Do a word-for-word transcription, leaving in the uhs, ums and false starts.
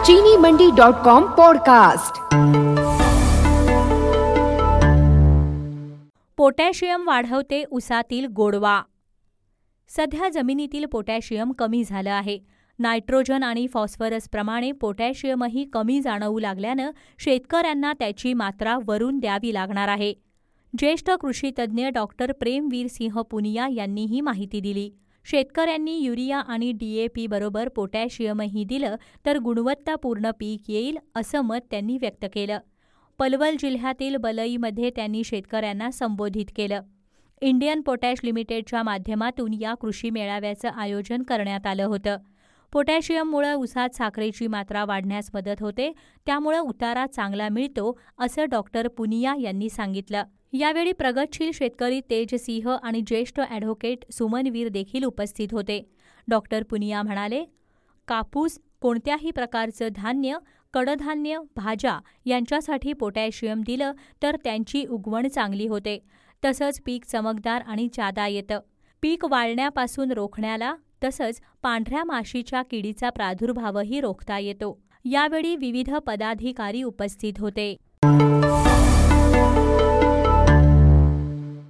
चीनी Mandi dot com podcast. Potassium वाढवते ऊसातील गोडवा। सध्या जमिनीतील पोटॅशियम कमी झालं आहे. नायट्रोजन आणि फॉस्फरसप्रमाणे पोटॅशियमही कमी जाणवू लागल्यानं शेतकऱ्यांना त्याची मात्रा वरून द्यावी लागणार आहे. ज्येष्ठ कृषीतज्ज्ञ डॉक्टर प्रेमवीर सिंह पुनिया यांनी ही माहिती दिली. शेतकऱ्यांनी युरिया आणि डीएपी बरोबर पोटॅशियमही दिलं तर गुणवत्तापूर्ण पीक येईल असं मत त्यांनी व्यक्त केलं. पलवल जिल्ह्यातील बलईमध्ये त्यांनी शेतकऱ्यांना संबोधित केलं. इंडियन पोटॅश लिमिटेडच्या माध्यमातून या कृषी मेळाव्याचं आयोजन करण्यात आलं होतं. पोटॅशियममुळे ऊसात साखरेची मात्रा वाढण्यास मदत होते, त्यामुळे उतारा चांगला मिळतो असं डॉक्टर पुनिया यांनी सांगितलं. यावेळी प्रगतशील शेतकरी तेजसिंह आणि ज्येष्ठ ॲडव्होकेट सुमनवीर देखील उपस्थित होते. डॉक्टर पुनिया म्हणाले, कापूस, कोणत्याही प्रकारचं धान्य, कडधान्य, भाज्या यांच्यासाठी पोटॅशियम दिलं तर त्यांची उगवण चांगली होते. तसंच पीक चमकदार आणि जादा येतं. पीक वाळण्यापासून रोखण्याला तसंच पांढऱ्या माशीच्या किडीचा प्रादुर्भावही रोखता येतो. यावेळी विविध पदाधिकारी उपस्थित होते.